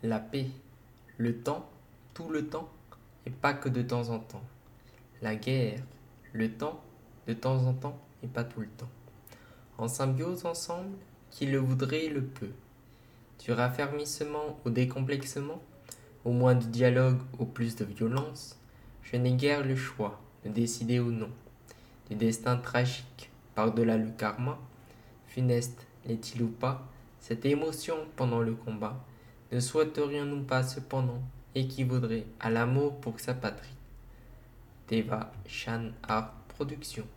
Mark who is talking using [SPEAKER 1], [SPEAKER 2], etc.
[SPEAKER 1] la paix, le temps, tout le temps, et pas que de temps en temps. La guerre, le temps, de temps en temps, et pas tout le temps. En symbiose ensemble, qui le voudrait le peut. Du raffermissement au décomplexement, au moins de dialogue, au plus de violence, je n'ai guère le choix de décider ou non. Du destin tragique, par-delà le karma, funeste l'est-il ou pas, cette émotion pendant le combat, ne souhaiterions-nous pas cependant équivaudrait à l'amour pour sa patrie. Deva Chan Art Production.